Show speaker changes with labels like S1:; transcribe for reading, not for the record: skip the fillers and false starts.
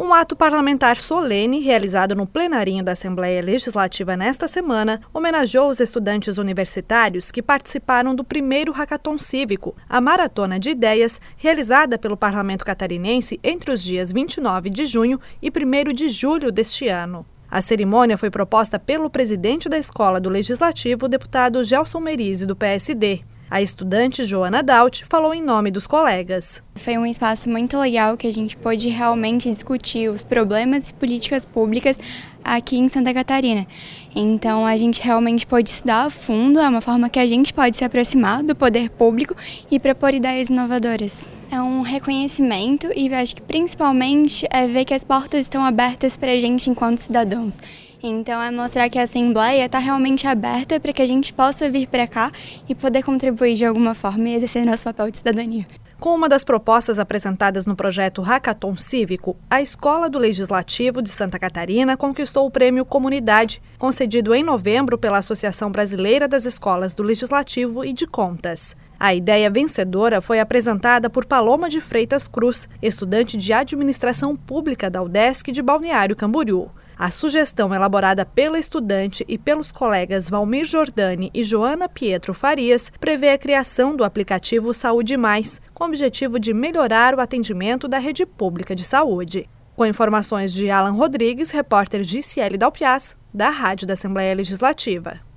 S1: Um ato parlamentar solene, realizado no plenarinho da Assembleia Legislativa nesta semana, homenageou os estudantes universitários que participaram do primeiro Hackathon Cívico, a Maratona de Ideias, realizada pelo Parlamento Catarinense entre os dias 29 de junho e 1º de julho deste ano. A cerimônia foi proposta pelo presidente da Escola do Legislativo, o deputado Gelson Merizzi, do PSD. A estudante Joana Daut falou em nome dos colegas.
S2: Foi um espaço muito legal que a gente pôde realmente discutir os problemas e políticas públicas aqui em Santa Catarina. Então a gente realmente pôde estudar a fundo, é uma forma que a gente pode se aproximar do poder público e propor ideias inovadoras. É um reconhecimento e acho que principalmente é ver que as portas estão abertas para a gente enquanto cidadãos. Então é mostrar que a Assembleia está realmente aberta para que a gente possa vir para cá e poder contribuir de alguma forma e exercer nosso papel de cidadania.
S1: Com uma das propostas apresentadas no projeto Hackathon Cívico, a Escola do Legislativo de Santa Catarina conquistou o Prêmio Comunidade, concedido em novembro pela Associação Brasileira das Escolas do Legislativo e de Contas. A ideia vencedora foi apresentada por Paloma de Freitas Cruz, estudante de Administração Pública da UDESC de Balneário Camboriú. A sugestão elaborada pela estudante e pelos colegas Valmir Jordani e Joana Pietro Farias prevê a criação do aplicativo Saúde Mais, com o objetivo de melhorar o atendimento da rede pública de saúde. Com informações de Alan Rodrigues, repórter Giciele Dalpiaz, da Rádio da Assembleia Legislativa.